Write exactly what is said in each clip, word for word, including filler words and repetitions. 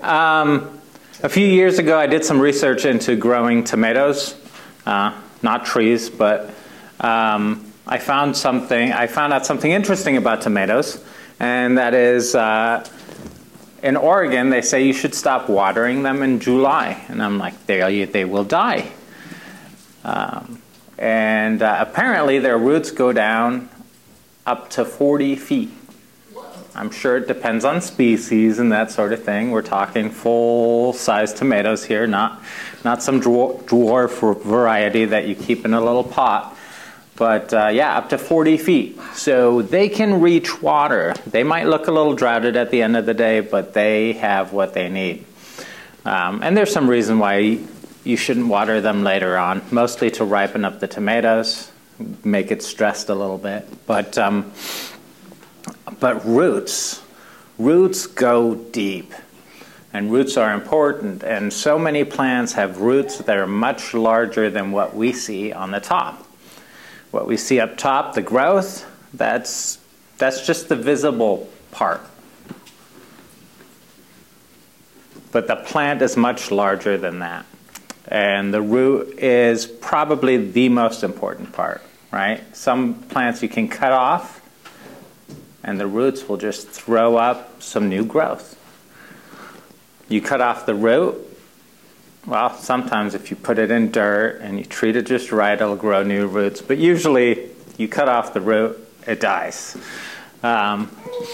Um, a few years ago, I did some research into growing tomatoes, uh, not trees, but um, I found something. I found out something interesting about tomatoes, and that is, uh, in Oregon, they say you should stop watering them in July, and I'm like, they they will die. Um, and uh, apparently, their roots go down up to forty feet. I'm sure it depends on species and that sort of thing. We're talking full-size tomatoes here, not not some dwarf, dwarf variety that you keep in a little pot. But uh, yeah, up to forty feet. So they can reach water. They might look a little droughted at the end of the day, but they have what they need. Um, and there's some reason why you shouldn't water them later on, mostly to ripen up the tomatoes, make it stressed a little bit. But um, But roots, roots go deep, and roots are important, and so many plants have roots that are much larger than what we see on the top. What we see up top, the growth, that's, that's just the visible part. But the plant is much larger than that, and the root is probably the most important part, right? Some plants you can cut off, and the roots will just throw up some new growth. You cut off the root, well, sometimes if you put it in dirt and you treat it just right, it'll grow new roots. But usually, you cut off the root, it dies. Um,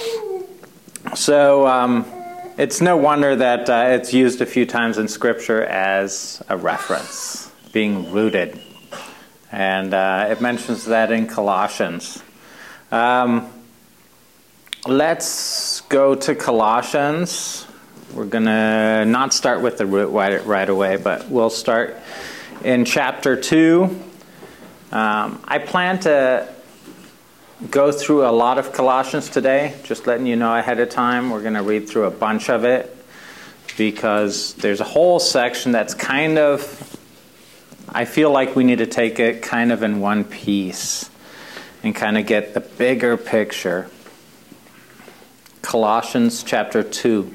so um, it's no wonder that uh, it's used a few times in Scripture as a reference, being rooted. And uh, it mentions that in Colossians. Um, Let's go to Colossians. We're going to not start with the root right, right away, but we'll start in chapter two. Um, I plan to go through a lot of Colossians today, just letting you know ahead of time. We're going to read through a bunch of it because there's a whole section that's kind of, I feel like we need to take it kind of in one piece and kind of get the bigger picture. Colossians chapter two.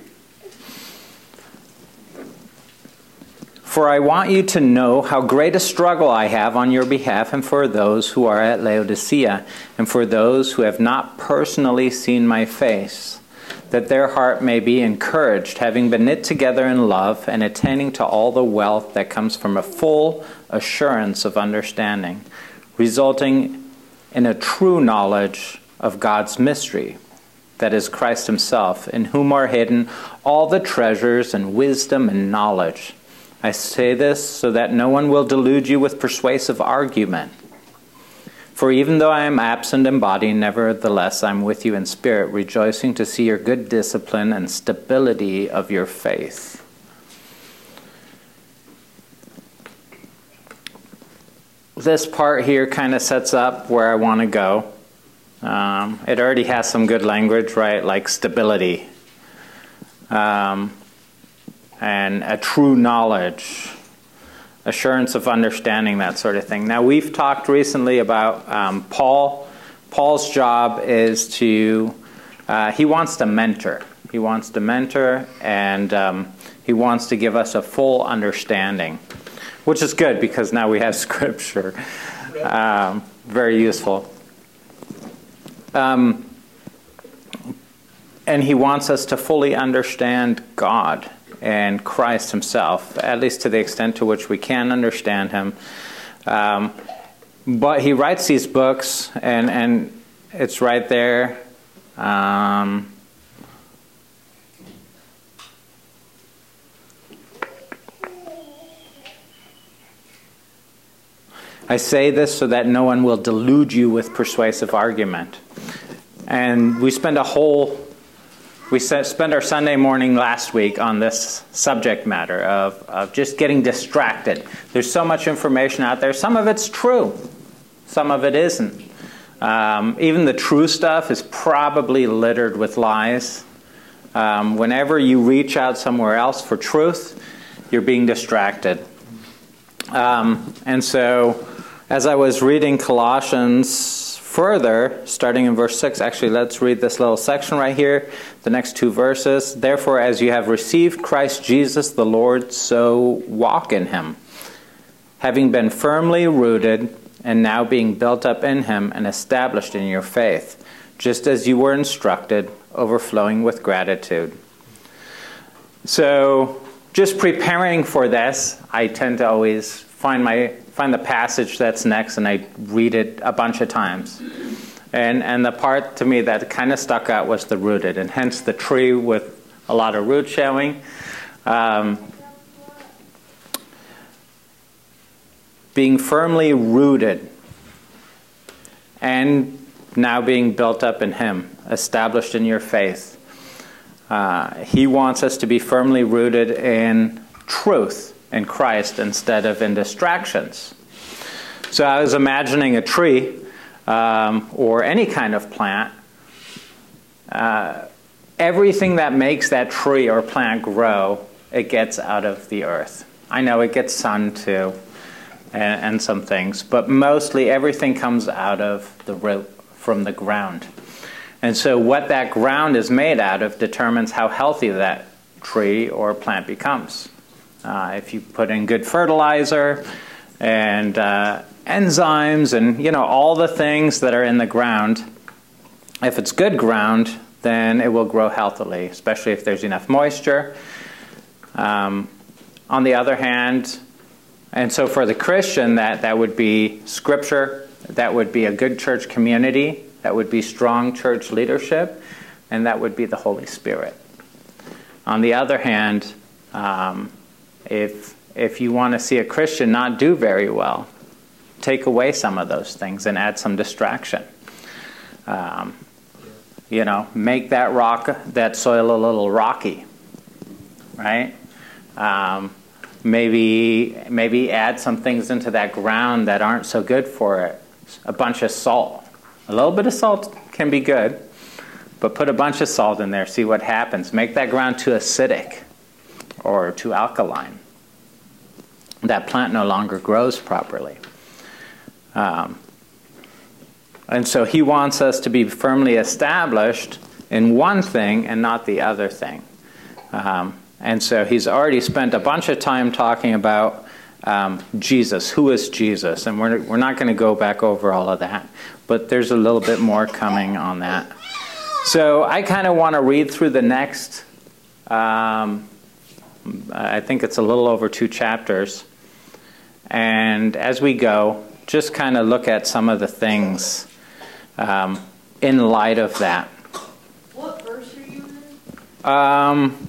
For I want you to know how great a struggle I have on your behalf and for those who are at Laodicea and for those who have not personally seen my face, that their heart may be encouraged, having been knit together in love and attaining to all the wealth that comes from a full assurance of understanding, resulting in a true knowledge of God's mystery, that is Christ himself, in whom are hidden all the treasures and wisdom and knowledge. I say this so that no one will delude you with persuasive argument. For even though I am absent in body, nevertheless I am with you in spirit, rejoicing to see your good discipline and stability of your faith. This part here kind of sets up where I want to go. Um, it already has some good language, right? Like stability um, and a true knowledge, assurance of understanding, that sort of thing. Now, we've talked recently about um, Paul. Paul's job is to, uh, he wants to mentor. He wants to mentor, and um, he wants to give us a full understanding, which is good because now we have Scripture. Um, very useful. Um, and he wants us to fully understand God and Christ himself, at least to the extent to which we can understand him. Um, but he writes these books, and, and it's right there. Um, I say this so that no one will delude you with persuasive argument. And we spend a whole, we spent our Sunday morning last week on this subject matter of, of just getting distracted. There's so much information out there. Some of it's true. Some of it isn't. Um, even the true stuff is probably littered with lies. Um, whenever you reach out somewhere else for truth, you're being distracted. Um, and so, as I was reading Colossians further, starting in verse six, actually let's read this little section right here, the next two verses. Therefore, as you have received Christ Jesus the Lord, so walk in him, having been firmly rooted and now being built up in him and established in your faith, just as you were instructed, overflowing with gratitude. So, just preparing for this, I tend to always find my find the passage that's next and I read it a bunch of times. And and the part to me that kind of stuck out was the rooted, and hence the tree with a lot of root showing. Um, being firmly rooted and now being built up in him, established in your faith. Uh, he wants us to be firmly rooted in truth in Christ instead of in distractions. So I was imagining a tree um, or any kind of plant. Uh, everything that makes that tree or plant grow, it gets out of the earth. I know it gets sun too, and, and some things, but mostly everything comes out of the root, from the ground. And so what that ground is made out of determines how healthy that tree or plant becomes. Uh, if you put in good fertilizer and uh, enzymes and, you know, all the things that are in the ground, if it's good ground, then it will grow healthily, especially if there's enough moisture. Um, on the other hand, and so for the Christian, that, that would be Scripture, that would be a good church community, that would be strong church leadership, and that would be the Holy Spirit. On the other hand, um, if if you want to see a Christian not do very well, take away some of those things and add some distraction. Um, you know, make that rock, that soil a little rocky, right? Um, maybe maybe add some things into that ground that aren't so good for it. A bunch of salt. A little bit of salt can be good, but put a bunch of salt in there, see what happens. Make that ground too acidic or too alkaline. That plant no longer grows properly. Um, and so he wants us to be firmly established in one thing and not the other thing. Um, and so he's already spent a bunch of time talking about um, Jesus. Who is Jesus? And we're, we're not going to go back over all of that. But there's a little bit more coming on that. So I kind of want to read through the next, um, I think it's a little over two chapters. And as we go, just kind of look at some of the things um, in light of that. What verse are you in? Um,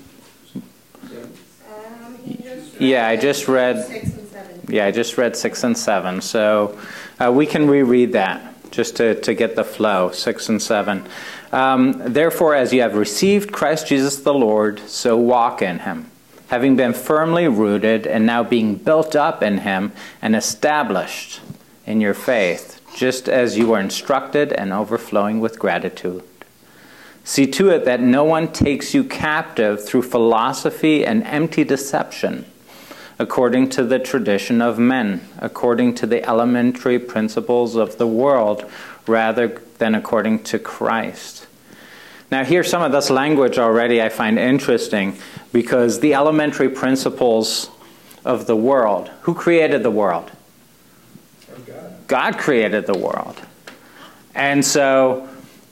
um, you just yeah, I just read. Six and seven. Yeah, I just read six and seven. So uh, we can reread that just to, to get the flow, six and seven. Um, Therefore, as you have received Christ Jesus the Lord, so walk in him, having been firmly rooted and now being built up in him and established in your faith, just as you were instructed and overflowing with gratitude. See to it that no one takes you captive through philosophy and empty deception, according to the tradition of men, according to the elementary principles of the world, rather than according to Christ. Now here, some of this language already I find interesting, because the elementary principles of the world, who created the world? God. God created the world. And so,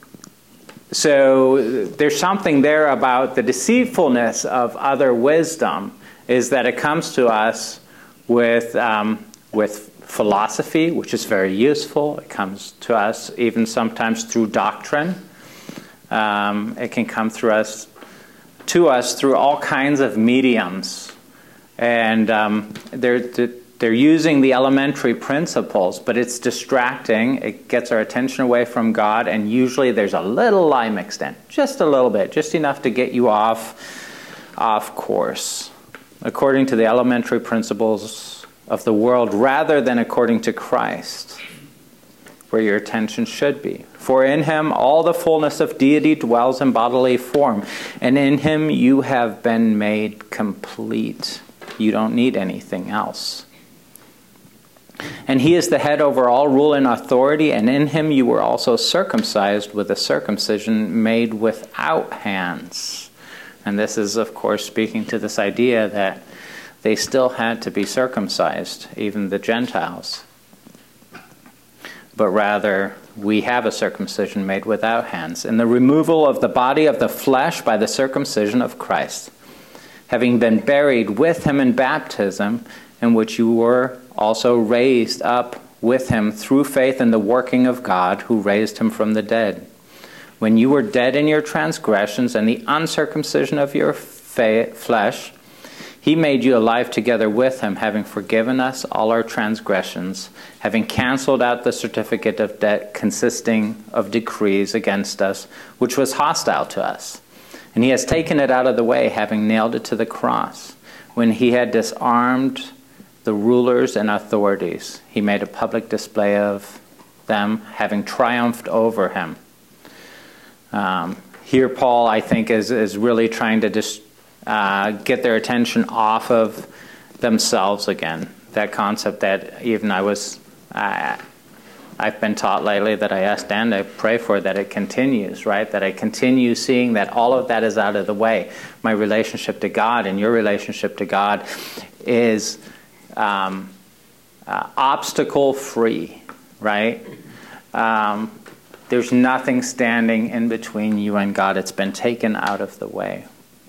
so there's something there about the deceitfulness of other wisdom, is that it comes to us with um, with philosophy, which is very useful. It comes to us even sometimes through doctrine. Um, it can come through us to us through all kinds of mediums, and um, they're they're using the elementary principles, but it's distracting. It gets our attention away from God, and usually there's a little lie mixed in, just a little bit, just enough to get you off off course, according to the elementary principles of the world, rather than according to Christ, where your attention should be. For in him all the fullness of deity dwells in bodily form, and in him you have been made complete. You don't need anything else. And he is the head over all rule and authority, and in him you were also circumcised with a circumcision made without hands. And this is, of course, speaking to this idea that they still had to be circumcised, even the Gentiles. But rather, we have a circumcision made without hands, in the removal of the body of the flesh by the circumcision of Christ, having been buried with him in baptism, in which you were also raised up with him through faith in the working of God, who raised him from the dead. When you were dead in your transgressions and the uncircumcision of your fa- flesh, he made you alive together with him, having forgiven us all our transgressions, having canceled out the certificate of debt consisting of decrees against us, which was hostile to us. And he has taken it out of the way, having nailed it to the cross. When he had disarmed the rulers and authorities, he made a public display of them, having triumphed over him. Um, here Paul, I think, is, is really trying to dis, uh, get their attention off of themselves again. That concept that even I was, uh, I've been taught lately, that I asked Dan to pray for, that it continues, right? That I continue seeing that all of that is out of the way. My relationship to God and your relationship to God is Um, uh, obstacle-free, right? Um, there's nothing standing in between you and God. It's been taken out of the way.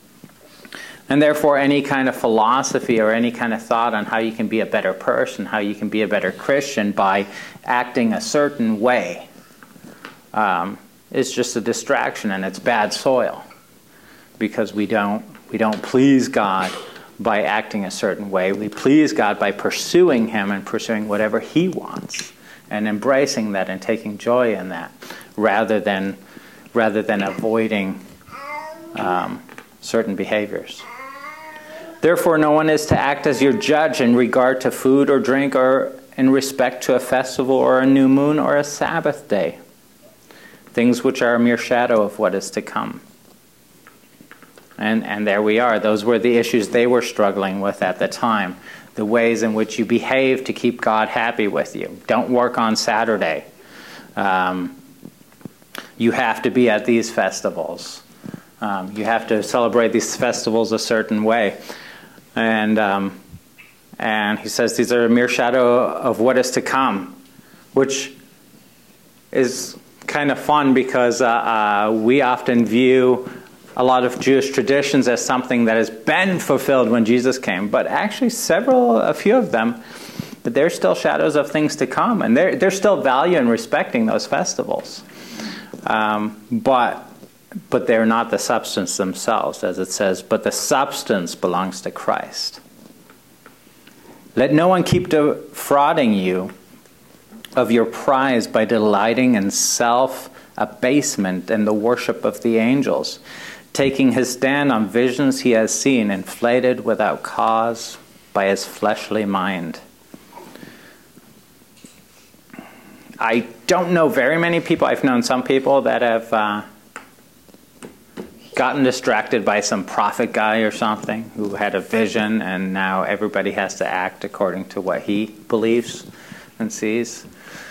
And therefore, any kind of philosophy or any kind of thought on how you can be a better person, how you can be a better Christian by acting a certain way, um, is just a distraction, and it's bad soil, because we don't we don't please God by acting a certain way. We please God by pursuing him and pursuing whatever he wants and embracing that and taking joy in that, rather than rather than avoiding um, certain behaviors. Therefore, no one is to act as your judge in regard to food or drink, or in respect to a festival or a new moon or a Sabbath day, things which are a mere shadow of what is to come. And and there we are. Those were the issues they were struggling with at the time. The ways in which you behave to keep God happy with you. Don't work on Saturday. Um, you have to be at these festivals. Um, you have to celebrate these festivals a certain way. And um, and he says these are a mere shadow of what is to come, which is kind of fun, because uh, uh, we often view a lot of Jewish traditions as something that has been fulfilled when Jesus came. But actually several, a few of them, they're still shadows of things to come. And there's still value in respecting those festivals. Um, but but they're not the substance themselves, as it says, but the substance belongs to Christ. Let no one keep defrauding you of your prize by delighting in self-abasement and the worship of the angels, taking his stand on visions he has seen, inflated without cause by his fleshly mind. I don't know very many people. I've known some people that have uh, gotten distracted by some prophet guy or something who had a vision, and now everybody has to act according to what he believes and sees.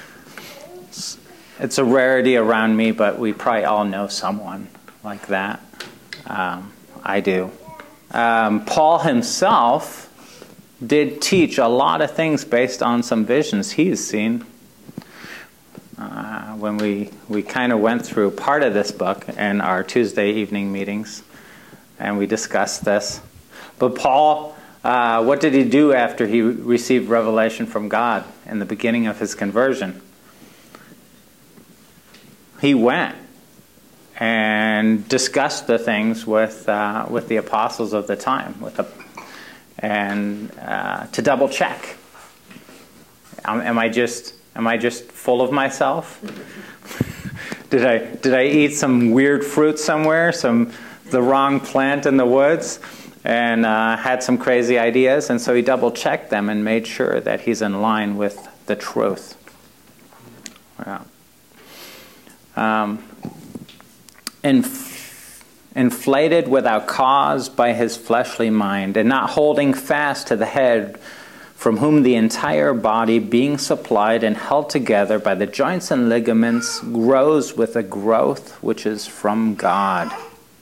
It's a rarity around me, but we probably all know someone like that. Um, I do. Um, Paul himself did teach a lot of things based on some visions he's seen. Uh, when we, we kind of went through part of this book in our Tuesday evening meetings, and we discussed this. But Paul, uh, what did he do after he received revelation from God in the beginning of his conversion? He went and discussed the things with uh, with the apostles of the time, with the, and uh, to double check. Um, am I just am I just full of myself? did I did I eat some weird fruit somewhere, some the wrong plant in the woods, and uh, had some crazy ideas? And so he double checked them and made sure that he's in line with the truth. Yeah. Um, Inf- inflated without cause by his fleshly mind, and not holding fast to the head, from whom the entire body, being supplied and held together by the joints and ligaments, grows with a growth which is from God,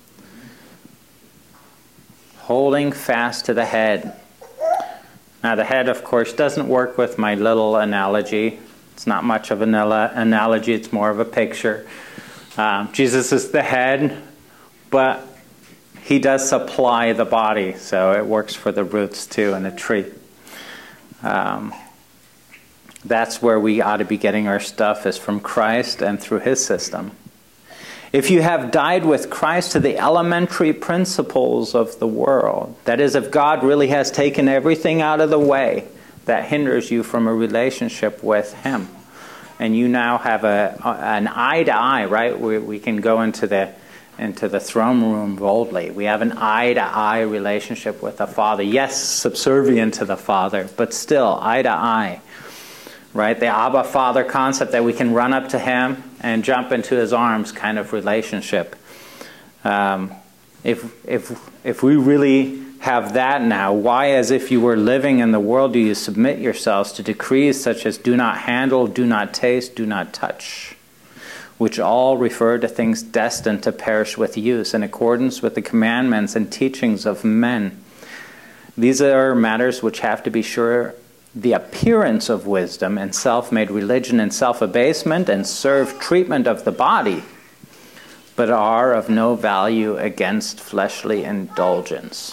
holding fast to the head. Now the head, of course, doesn't work with my little analogy. It's not much of an analogy, it's more of a picture. Um, Jesus is the head, but he does supply the body, so it works for the roots too in a tree. Um, that's where we ought to be getting our stuff, is from Christ and through his system. If you have died with Christ to the elementary principles of the world, that is, if God really has taken everything out of the way that hinders you from a relationship with him, and you now have a an eye to eye, right? We, we can go into the into the throne room boldly. We have an eye-to-eye relationship with the Father. Yes, subservient to the Father, but still eye-to-eye. Right? The Abba Father concept, that we can run up to him and jump into his arms kind of relationship. Um, if, if, if we really have that now, why, as if you were living in the world, do you submit yourselves to decrees such as do not handle, do not taste, do not touch, which all refer to things destined to perish with use, in accordance with the commandments and teachings of men. These are matters which have to be sure the appearance of wisdom and self-made religion and self-abasement and serve treatment of the body, but are of no value against fleshly indulgence.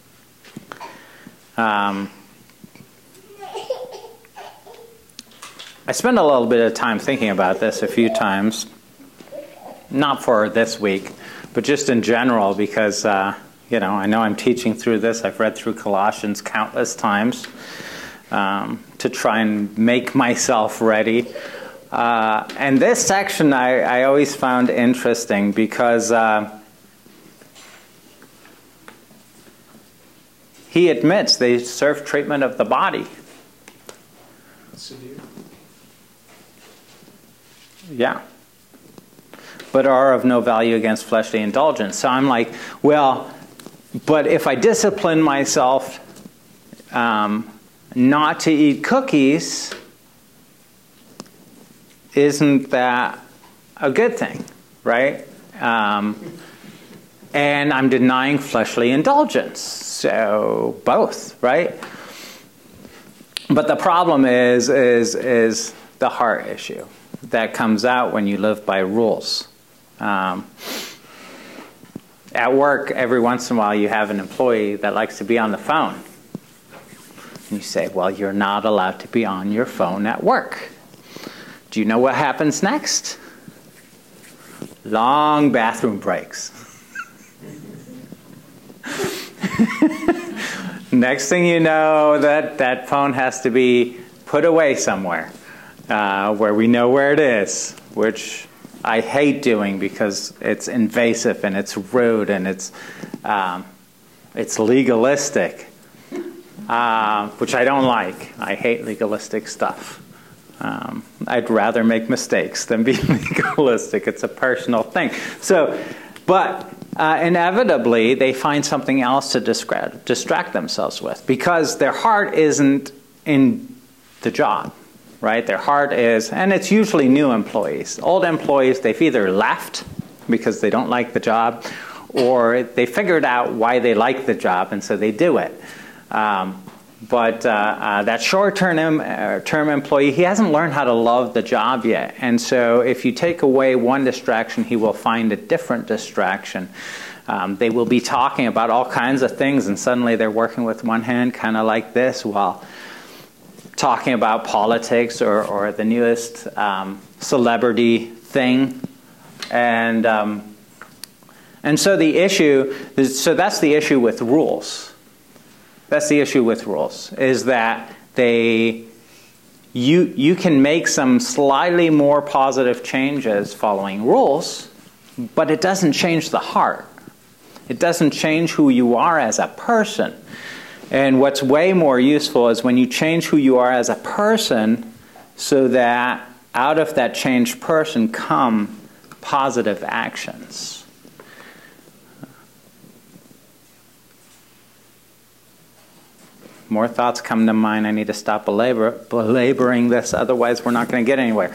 Um, I spent a little bit of time thinking about this a few times, not for this week, but just in general, because, uh, you know, I know I'm teaching through this. I've read through Colossians countless times um, to try and make myself ready. Uh, and this section I, I always found interesting because uh, he admits they serve treatment of the body. Severe. Yeah. But are of no value against fleshly indulgence. So I'm like, well, but if I discipline myself um, not to eat cookies, isn't that a good thing, right? Um, and I'm denying fleshly indulgence. So both, right? But the problem is, is, is the heart issue that comes out when you live by rules. Um, at work, every once in a while, you have an employee that likes to be on the phone. And you say, well, you're not allowed to be on your phone at work. Do you know what happens next? Long bathroom breaks. Next thing you know, that, that phone has to be put away somewhere. Uh, where we know where it is, which I hate doing because it's invasive and it's rude and it's um, it's legalistic, uh, which I don't like. I hate legalistic stuff. Um, I'd rather make mistakes than be legalistic. It's a personal thing. So, but uh, inevitably they find something else to distract, distract themselves with because their heart isn't in the job. Right? Their heart is, and it's usually new employees. Old employees, they've either left because they don't like the job, or they figured out why they like the job, and so they do it. Um, but uh, uh, that short-term uh, term employee, he hasn't learned how to love the job yet. And so if you take away one distraction, he will find a different distraction. Um, they will be talking about all kinds of things, and suddenly they're working with one hand, kind of like this, while talking about politics or, or the newest um, celebrity thing. And um, and so the issue, so that's the issue with rules. That's the issue with rules, is that they, you, you can make some slightly more positive changes following rules, but it doesn't change the heart. It doesn't change who you are as a person. And what's way more useful is when you change who you are as a person so that out of that changed person come positive actions. more thoughts come to mind. I need to stop belabor, belaboring this, otherwise we're not going to get anywhere.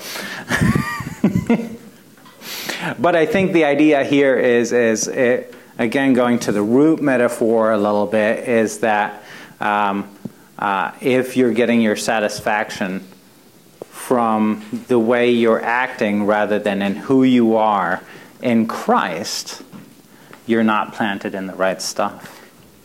But I think the idea here is, is it, again, going to the root metaphor a little bit, is that um, uh, if you're getting your satisfaction from the way you're acting rather than in who you are in Christ, you're not planted in the right stuff.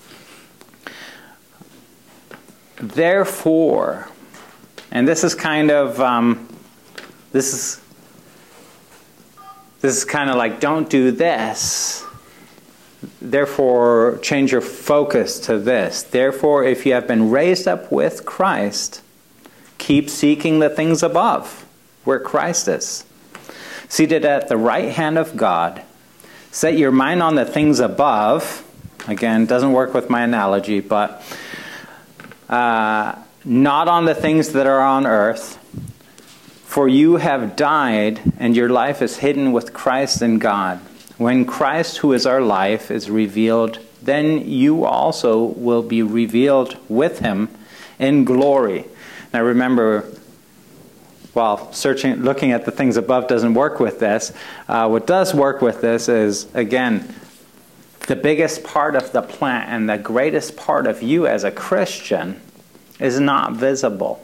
Therefore, and this is kind of, um, this is, this is kind of like, don't do this. Therefore, change your focus to this. Therefore, if you have been raised up with Christ, keep seeking the things above, where Christ is, seated at the right hand of God. Set your mind on the things above. Again, doesn't work with my analogy, but uh, not on the things that are on earth. For you have died, and your life is hidden with Christ in God. When Christ, who is our life, is revealed, then you also will be revealed with him in glory. Now remember, while searching, looking at the things above doesn't work with this, uh, what does work with this is, again, the biggest part of the plant and the greatest part of you as a Christian is not visible.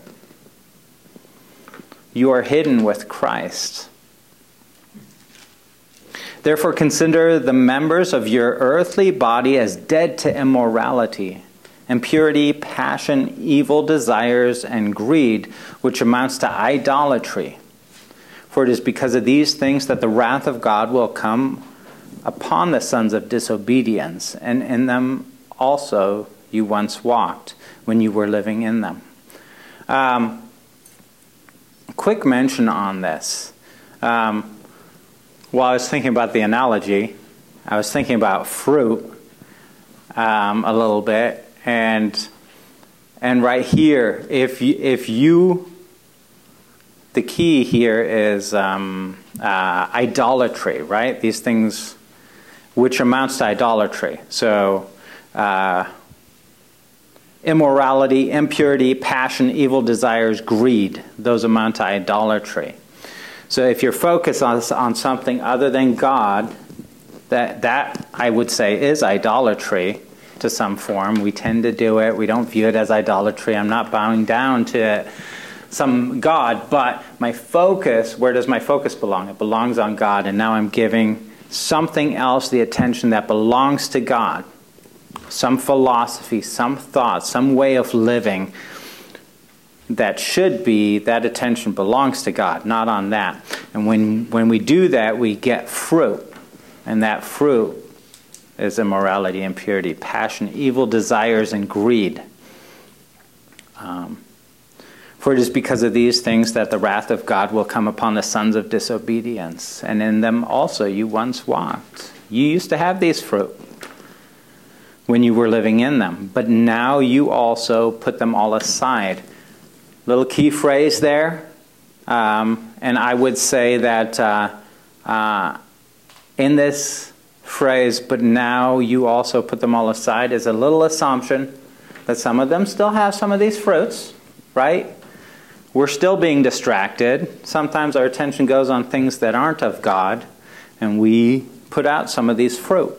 You are hidden with Christ. Therefore, consider the members of your earthly body as dead to immorality, impurity, passion, evil desires, and greed, which amounts to idolatry. For it is because of these things that the wrath of God will come upon the sons of disobedience, and in them also you once walked when you were living in them. Um, quick mention on this. Um, while I was thinking about the analogy, I was thinking about fruit um, a little bit, and and right here, if you, if you, the key here is um, uh, idolatry, right? These things, which amounts to idolatry. So, uh, immorality, impurity, passion, evil desires, greed, those amount to idolatry. So if you're focused on, on something other than God, that, that I would say is idolatry to some form. We tend to do it. We don't view it as idolatry. I'm not bowing down to some God, but my focus, where does my focus belong? It belongs on God, and now I'm giving something else the attention that belongs to God. Some philosophy, some thought, some way of living that should be, that attention belongs to God, not on that. And when, when we do that, we get fruit. And that fruit is immorality, impurity, passion, evil desires, and greed. Um, For it is because of these things that the wrath of God will come upon the sons of disobedience. And in them also you once walked. You used to have these fruit when you were living in them. But now you also put them all aside. Little key phrase there. Um, and I would say that uh, uh, in this phrase, but now you also put them all aside, is a little assumption that some of them still have some of these fruits, right? We're still being distracted. Sometimes our attention goes on things that aren't of God, and we put out some of these fruit.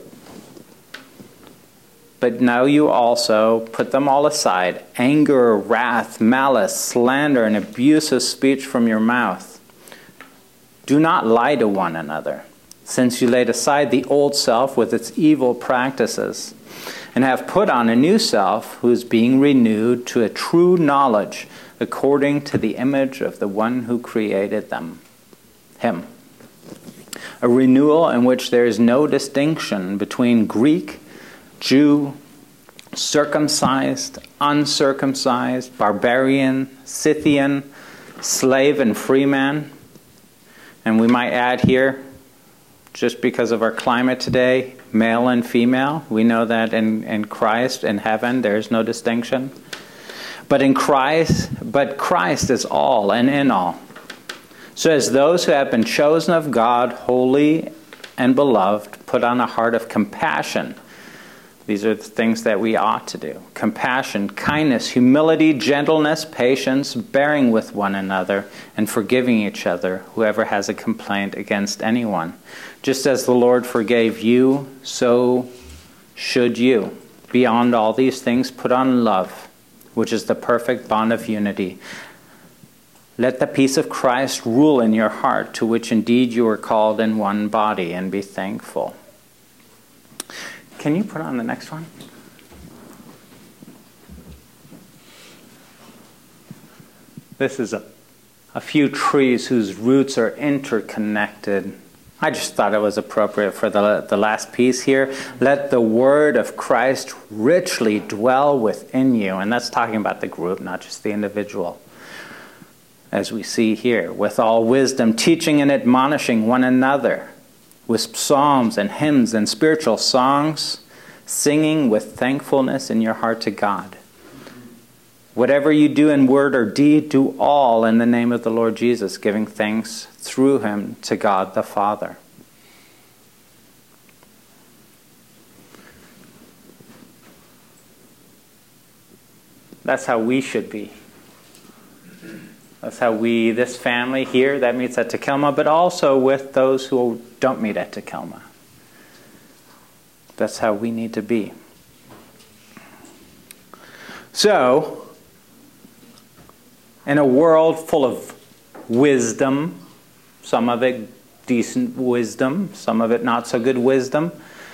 But now you also put them all aside. Anger, wrath, malice, slander, and abusive speech from your mouth. Do not lie to one another, since you laid aside the old self with its evil practices, and have put on a new self who is being renewed to a true knowledge according to the image of the one who created them, him. A renewal in which there is no distinction between Greek, Jew, circumcised, uncircumcised, barbarian, Scythian, slave and free man. And we might add here, just because of our climate today, male and female. We know that in, in Christ, in heaven, there is no distinction. But in Christ, but Christ is all and in all. So as those who have been chosen of God, holy and beloved, put on a heart of compassion, These are the things that we ought to do. Compassion, kindness, humility, gentleness, patience, bearing with one another, and forgiving each other, whoever has a complaint against anyone. Just as the Lord forgave you, so should you. Beyond all these things, put on love, which is the perfect bond of unity. Let the peace of Christ rule in your heart, to which indeed you are called in one body, and be thankful. Can you put on the next one? This is a, a few trees whose roots are interconnected. I just thought it was appropriate for the, the last piece here. Let the word of Christ richly dwell within you. And that's talking about the group, not just the individual. As we see here, with all wisdom, teaching and admonishing one another, with psalms and hymns and spiritual songs, singing with thankfulness in your heart to God. Whatever you do in word or deed, do all in the name of the Lord Jesus, giving thanks through him to God the Father. That's how we should be. That's how we, this family here that meets at Tekelma, but also with those who don't meet at Tekelma. That's how we need to be. So, in a world full of wisdom, some of it decent wisdom, some of it not so good wisdom,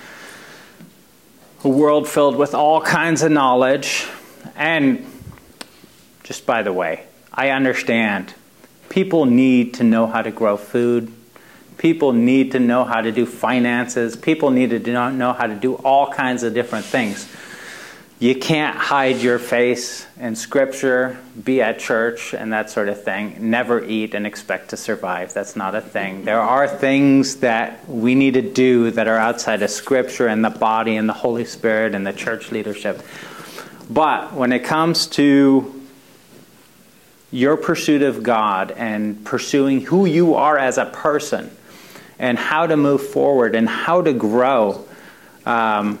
a world filled with all kinds of knowledge, and just by the way, I understand. People need to know how to grow food. People need to know how to do finances. People need to know how to do all kinds of different things. You can't hide your face in Scripture, be at church, and that sort of thing. Never eat and expect to survive. That's not a thing. There are things that we need to do that are outside of Scripture and the body and the Holy Spirit and the church leadership. But when it comes to your pursuit of God and pursuing who you are as a person and how to move forward and how to grow, um,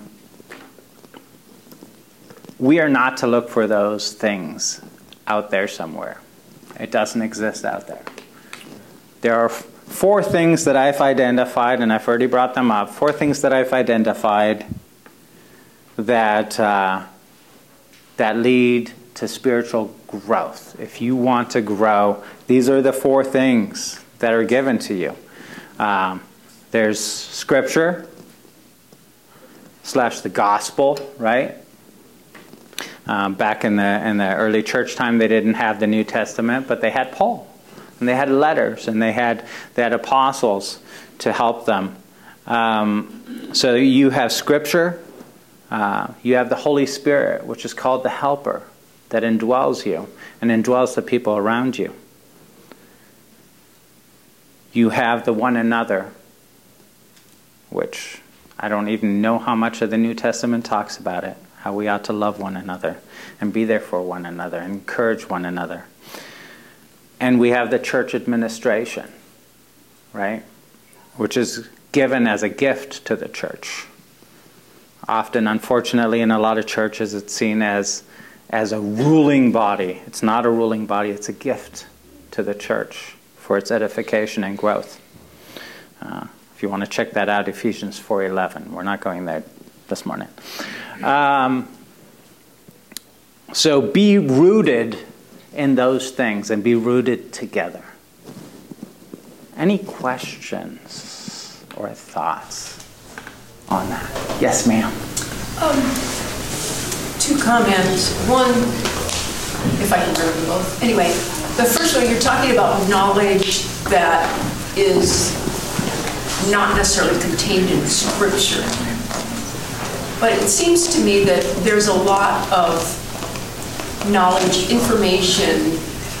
we are not to look for those things out there somewhere. It doesn't exist out there. There are four things that I've identified, and I've already brought them up, four things that I've identified that, uh, that lead to spiritual growth. If you want to grow, these are the four things that are given to you. Um, there's Scripture slash the gospel, right? Um, back in the in the early church time, they didn't have the New Testament, but they had Paul, and they had letters, and they had they had apostles to help them. Um, so you have Scripture, uh, you have the Holy Spirit, which is called the Helper, that indwells you and indwells the people around you. You have the one another, which I don't even know how much of the New Testament talks about it, how we ought to love one another and be there for one another, encourage one another. And we have the church administration, right, which is given as a gift to the church. Often, unfortunately, in a lot of churches, it's seen as as a ruling body. It's not a ruling body, it's a gift to the church for its edification and growth. Uh, if you want to check that out, Ephesians four eleven. We're not going there this morning. Um, so be rooted in those things and be rooted together. Any questions or thoughts on that? Yes, ma'am. Um, Two comments. One, if I can remember both. Anyway, the first one, you're talking about knowledge that is not necessarily contained in Scripture. But it seems to me that there's a lot of knowledge, information,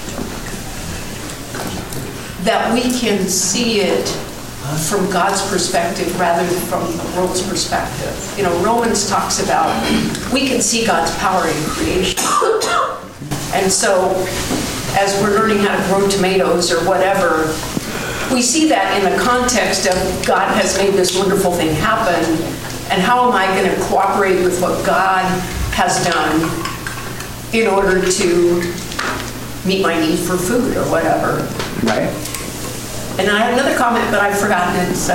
that we can see it from God's perspective rather than from the world's perspective. You know, Romans talks about we can see God's power in creation. And so, as we're learning how to grow tomatoes or whatever, we see that in the context of God has made this wonderful thing happen, And how am I going to cooperate with what God has done in order to meet my need for food or whatever? Right. And I had another comment, but I've forgotten it, so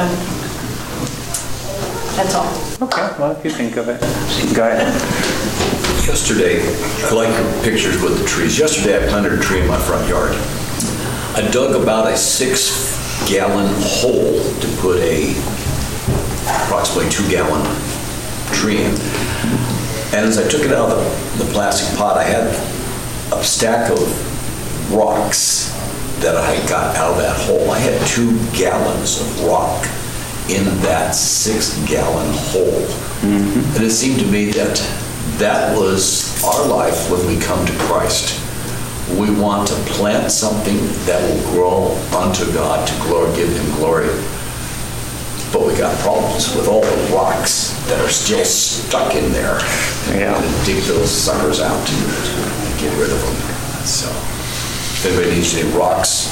that's all. Okay, well, if you think of it, go ahead. Yesterday, I like your pictures with the trees. Yesterday, I planted a tree in my front yard. I dug about a six-gallon hole to put a approximately two-gallon tree in. And as I took it out of the, the plastic pot, I had a stack of rocks that I got out of that hole. I had two gallons of rock in that six-gallon hole. Mm-hmm. And it seemed to me that that was our life when we come to Christ. We want to plant something that will grow unto God, to glory, give Him glory. But we got problems with all the rocks that are still stuck in there. Yeah. And dig those suckers out to, to get rid of them. So, if anybody needs any rocks,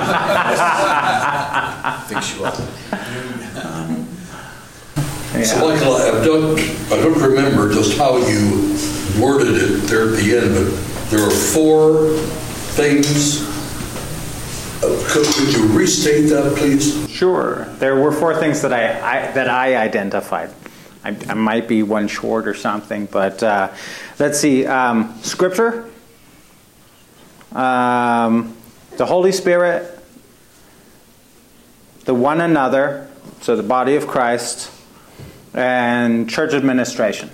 fix you up. Yeah. So Michael, I don't, I don't remember just how you worded it there at the end, but there are four things. Uh, could, could you restate that, please? Sure. There were four things that I, I that I identified. I, I might be one short or something, but uh, let's see. Um, scripture, um, the Holy Spirit, the one another, so the body of Christ, and church administration.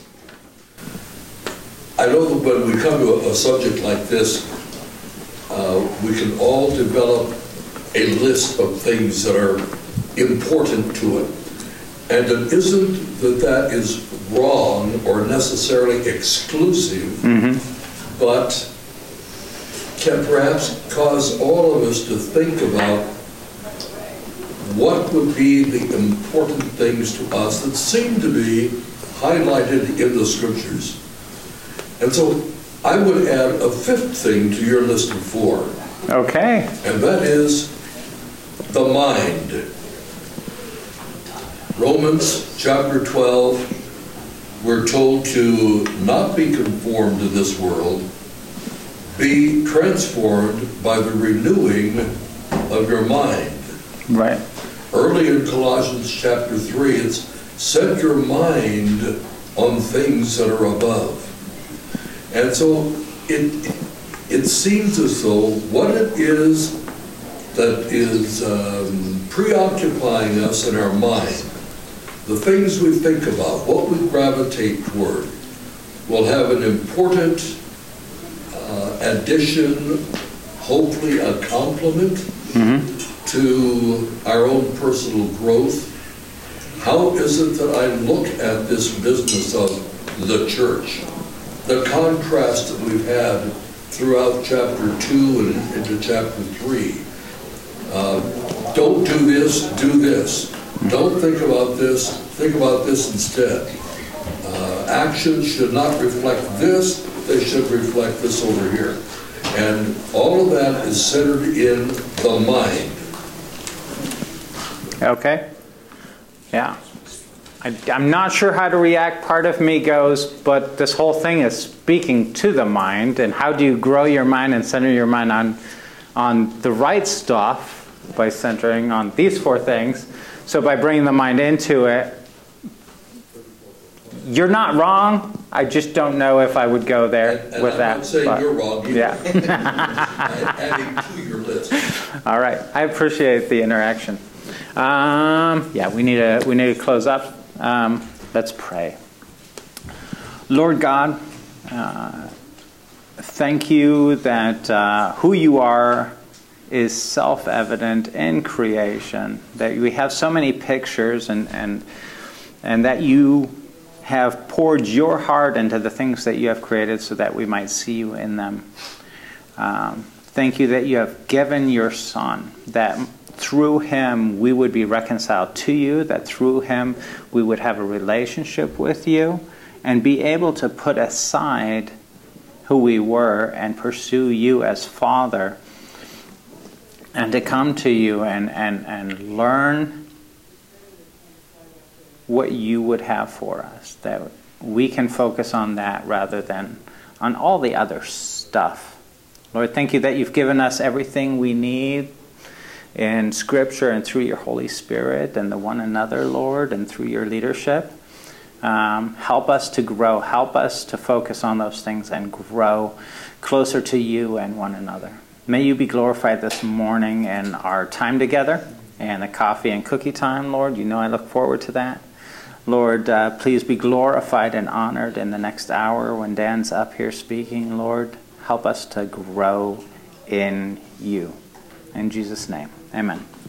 I know that when we come to a, a subject like this, uh, we can all develop a list of things that are important to it. And it isn't that that is wrong or necessarily exclusive, mm-hmm. but can perhaps cause all of us to think about what would be the important things to us that seem to be highlighted in the scriptures. And so I would add a fifth thing to your list of four. Okay. And that is the mind. Romans chapter twelve, we're told to not be conformed to this world, be transformed by the renewing of your mind. Right. Early in Colossians chapter three, it's set your mind on things that are above. And so it it seems as though what it is that is um, preoccupying us in our mind, the things we think about, what we gravitate toward, will have an important uh, addition, hopefully a complement, mm-hmm. to our own personal growth. How is it that I look at this business of the church? The contrast that we've had throughout chapter two and into chapter three. Uh, don't do this, do this. Don't think about this, think about this instead. Uh, actions should not reflect this, they should reflect this over here. And all of that is centered in the mind. Okay. Yeah. I, I'm not sure how to react. Part of me goes, but this whole thing is speaking to the mind, and how do you grow your mind and center your mind on, on the right stuff by centering on these four things? So by bringing the mind into it, you're not wrong. I just don't know if I would go there and, and with I'm that. I'm not saying but, you're wrong either. Yeah. Adding to your list. All right. I appreciate the interaction. Um, yeah, we need to we need to close up. Um, let's pray. Lord God, uh, thank you that uh, who you are is self-evident in creation. That we have so many pictures, and and and that you have poured your heart into the things that you have created, so that we might see you in them. Um, thank you that you have given your Son, that through him we would be reconciled to you, that through him we would have a relationship with you and be able to put aside who we were and pursue you as Father, and to come to you and, and, and learn what you would have for us, that we can focus on that rather than on all the other stuff. Lord, thank you that you've given us everything we need in Scripture and through your Holy Spirit and the one another, Lord, and through your leadership. Um, help us to grow. Help us to focus on those things and grow closer to you and one another. May you be glorified this morning in our time together and the coffee and cookie time, Lord. You know I look forward to that. Lord, uh, please be glorified and honored in the next hour when Dan's up here speaking. Lord, help us to grow in you. In Jesus' name, amen.